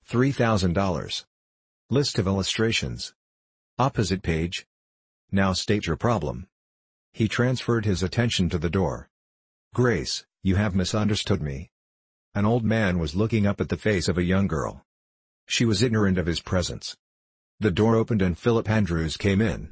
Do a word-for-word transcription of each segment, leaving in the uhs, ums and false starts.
three thousand dollars. List of illustrations. Opposite page. Now state your problem. He transferred his attention to the door. Grace, you have misunderstood me. An old man was looking up at the face of a young girl. She was ignorant of his presence. The door opened and Philip Andrews came in.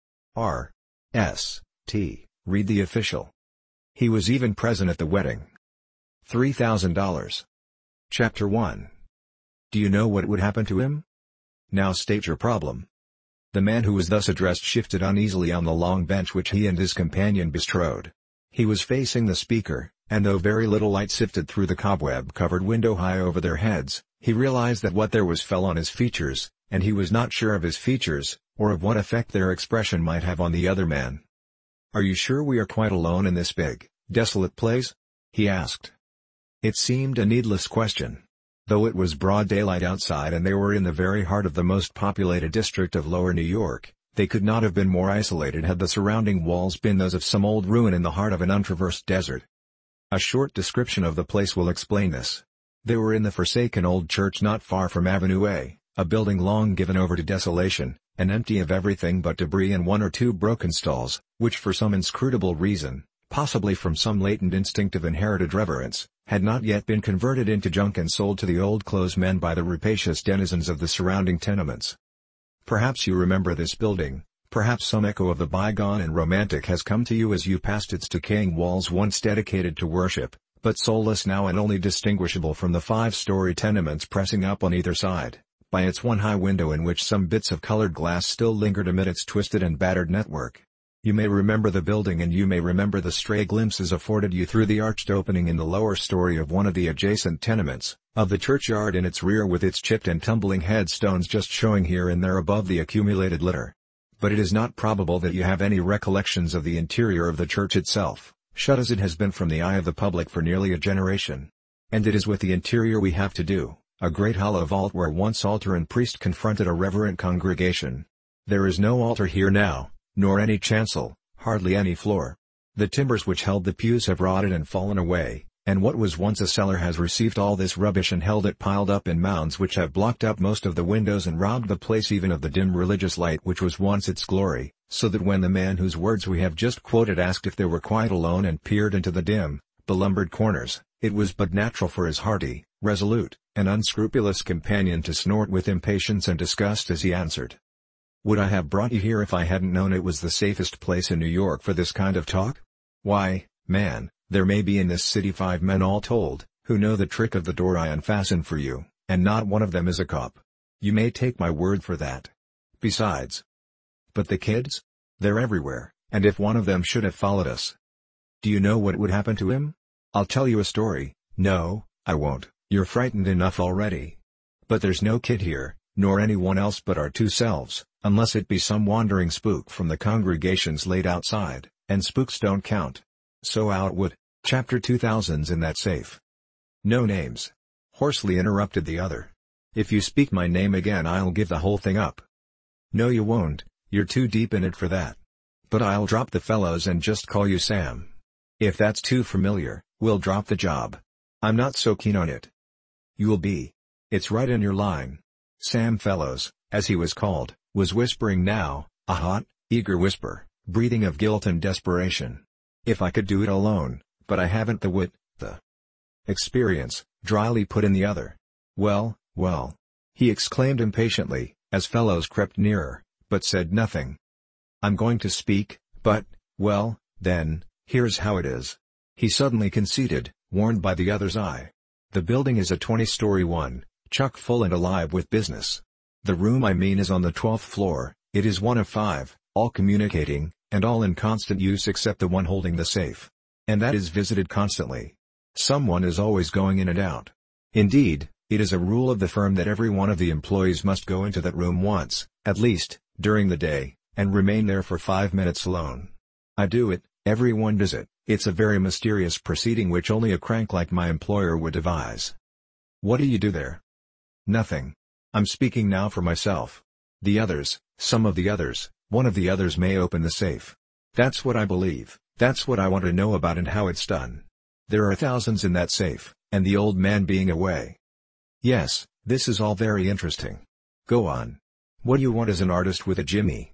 R. S. T. Read the official. He was even present at the wedding. three thousand dollars. Chapter one. Do you know what would happen to him? Now state your problem. The man who was thus addressed shifted uneasily on the long bench which he and his companion bestrode. He was facing the speaker, and though very little light sifted through the cobweb-covered window high over their heads, he realized that what there was fell on his features, and he was not sure of his features, or of what effect their expression might have on the other man. "Are you sure we are quite alone in this big, desolate place?" he asked. It seemed a needless question. Though it was broad daylight outside and they were in the very heart of the most populated district of Lower New York, they could not have been more isolated had the surrounding walls been those of some old ruin in the heart of an untraversed desert. A short description of the place will explain this. They were in the forsaken old church not far from Avenue A, a building long given over to desolation, and empty of everything but debris and one or two broken stalls, which for some inscrutable reason, possibly from some latent instinct of inherited reverence, had not yet been converted into junk and sold to the old clothes men by the rapacious denizens of the surrounding tenements. Perhaps you remember this building, perhaps some echo of the bygone and romantic has come to you as you passed its decaying walls once dedicated to worship, but soulless now and only distinguishable from the five-story tenements pressing up on either side, by its one high window in which some bits of colored glass still lingered amid its twisted and battered network. You may remember the building and you may remember the stray glimpses afforded you through the arched opening in the lower story of one of the adjacent tenements, of the churchyard in its rear with its chipped and tumbling headstones just showing here and there above the accumulated litter. But it is not probable that you have any recollections of the interior of the church itself, shut as it has been from the eye of the public for nearly a generation. And it is with the interior we have to do, a great hollow vault where once altar and priest confronted a reverent congregation. There is no altar here now, nor any chancel, hardly any floor. The timbers which held the pews have rotted and fallen away, and what was once a cellar has received all this rubbish and held it piled up in mounds which have blocked up most of the windows and robbed the place even of the dim religious light which was once its glory, so that when the man whose words we have just quoted asked if they were quite alone and peered into the dim, belumbered corners, it was but natural for his hearty, resolute, and unscrupulous companion to snort with impatience and disgust as he answered. "Would I have brought you here if I hadn't known it was the safest place in New York for this kind of talk? Why, man, there may be in this city five men all told, who know the trick of the door I unfastened for you, and not one of them is a cop. You may take my word for that. Besides." "But the kids? They're everywhere, and if one of them should have followed us." "Do you know what would happen to him? I'll tell you a story." "No, I won't, you're frightened enough already. But there's no kid here, nor anyone else but our two selves, unless it be some wandering spook from the congregations laid outside, and spooks don't count. So out would." Chapter two thousand's in that safe. "No names," hoarsely interrupted the other. "If you speak my name again I'll give the whole thing up." "No you won't, you're too deep in it for that. But I'll drop the fellows and just call you Sam. If that's too familiar, we'll drop the job. I'm not so keen on it." "You'll be. It's right in your line." Sam Fellows, as he was called, was whispering now, a hot, eager whisper, breathing of guilt and desperation. "If I could do it alone, but I haven't the wit, the experience," dryly put in the other. "Well, well," he exclaimed impatiently, as Fellows crept nearer, but said nothing. "I'm going to speak, but, well, then, here's how it is." He suddenly conceded, warned by the other's eye. "The building is a twenty-story one, chock full and alive with business. The room I mean is on the twelfth floor, it is one of five, all communicating, and all in constant use except the one holding the safe. And that is visited constantly. Someone is always going in and out. Indeed, it is a rule of the firm that every one of the employees must go into that room once, at least, during the day, and remain there for five minutes alone. I do it, everyone does it, it's a very mysterious proceeding which only a crank like my employer would devise." "What do you do there?" "Nothing. I'm speaking now for myself. The others, some of the others, one of the others may open the safe. That's what I believe, that's what I want to know about and how it's done. There are thousands in that safe, and the old man being away." "Yes, This is all very interesting. Go on. What do you want as an artist with a Jimmy?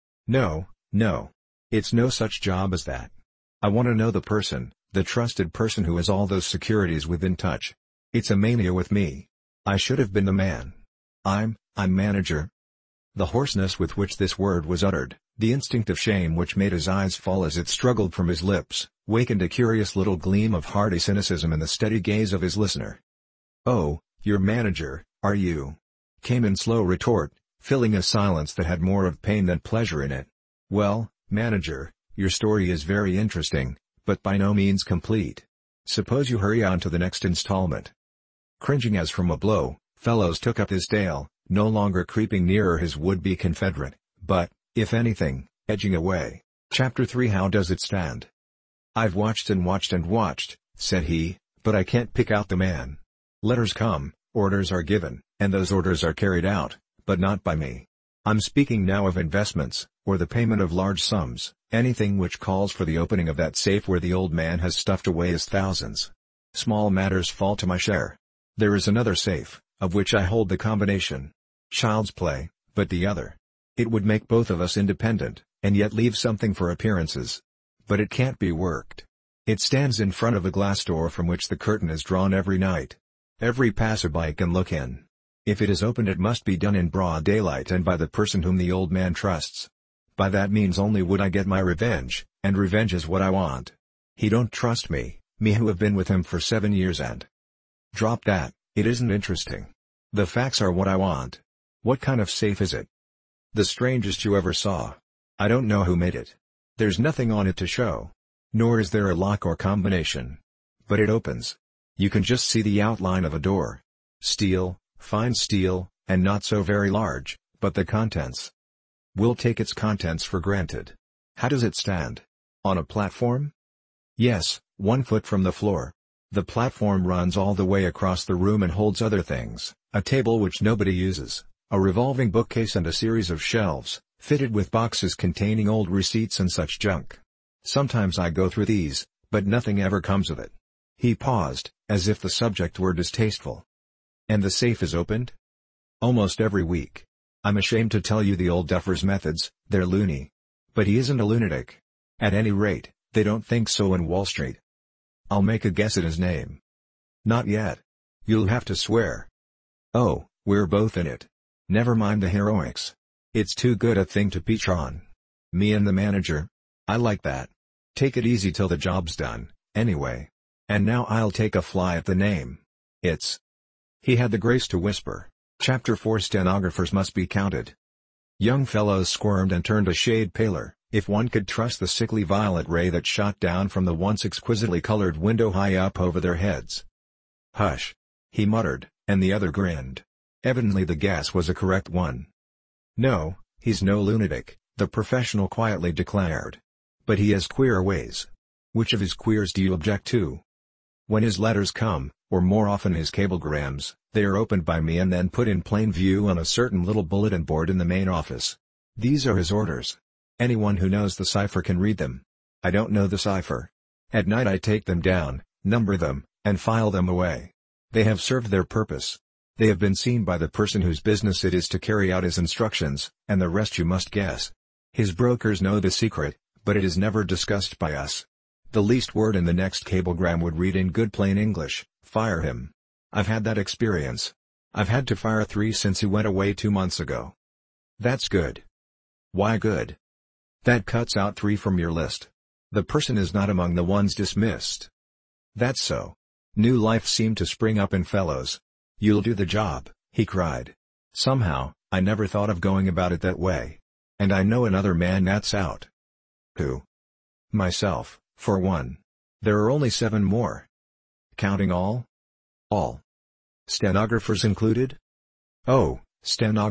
No, no. It's no such job as that. I want to know the person, the trusted person who has all those securities within touch. It's a mania with me. I should have been the man. I'm, I'm manager. The hoarseness with which this word was uttered, the instinct of shame which made his eyes fall as it struggled from his lips, wakened a curious little gleam of hearty cynicism in the steady gaze of his listener. "Oh, you're manager, are you?" came in slow retort, filling a silence that had more of pain than pleasure in it. "Well, manager, your story is very interesting, but by no means complete. Suppose you hurry on to the next installment." Cringing as from a blow, Fellows took up his tale, no longer creeping nearer his would-be confederate, but, if anything, edging away. Chapter three How does it stand? "I've watched and watched and watched," said he, "but I can't pick out the man. Letters come, orders are given, and those orders are carried out, but not by me. I'm speaking now of investments, or the payment of large sums, anything which calls for the opening of that safe where the old man has stuffed away his thousands. Small matters fall to my share. There is another safe, of which I hold the combination. Child's play, but the other. It would make both of us independent, and yet leave something for appearances. But it can't be worked. It stands in front of a glass door from which the curtain is drawn every night. Every passerby can look in. If it is opened it must be done in broad daylight and by the person whom the old man trusts. By that means only would I get my revenge, and revenge is what I want. He don't trust me, me who have been with him for seven years and... Drop that, it isn't interesting. The facts are what I want. What kind of safe is it? The strangest you ever saw. I don't know who made it. There's nothing on it to show. Nor is there a lock or combination. But it opens. You can just see the outline of a door. Steel, fine steel, and not so very large, but the contents. We'll take its contents for granted. How does it stand? On a platform? Yes, one foot from the floor. The platform runs all the way across the room and holds other things, a table which nobody uses, a revolving bookcase and a series of shelves, fitted with boxes containing old receipts and such junk. Sometimes I go through these, but nothing ever comes of it." He paused, as if the subject were distasteful. "And the safe is opened?" "Almost every week. I'm ashamed to tell you the old duffer's methods, they're loony. But he isn't a lunatic. At any rate, they don't think so in Wall Street." "I'll make a guess at his name." "Not yet. You'll have to swear." "Oh, we're both in it. Never mind the heroics. It's too good a thing to peach on. Me and the manager? I like that. Take it easy till the job's done, anyway. And now I'll take a fly at the name. It's..." He had the grace to whisper, "Chapter four Stenographers must be counted." Young Fellows squirmed and turned a shade paler, if one could trust the sickly violet ray that shot down from the once exquisitely colored window high up over their heads. "Hush!" he muttered, and the other grinned. Evidently the guess was a correct one. "No, he's no lunatic," the professional quietly declared. "But he has queer ways." "Which of his queers do you object to?" "When his letters come, or more often his cablegrams, they are opened by me and then put in plain view on a certain little bulletin board in the main office. These are his orders. Anyone who knows the cipher can read them. I don't know the cipher. At night I take them down, number them, and file them away. They have served their purpose. They have been seen by the person whose business it is to carry out his instructions, and the rest you must guess. His brokers know the secret, but it is never discussed by us. The least word in the next cablegram would read in good plain English, 'Fire him.' I've had that experience. I've had to fire three since he went away two months ago." "That's good." "Why good?" "That cuts out three from your list. The person is not among the ones dismissed." "That's so." New life seemed to spring up in Fellows. "You'll do the job," he cried. "Somehow, I never thought of going about it that way. And I know another man that's out." "Who?" "Myself, for one. There are only seven more." "Counting all?" "All." "Stenographers included?" "Oh, stenographers.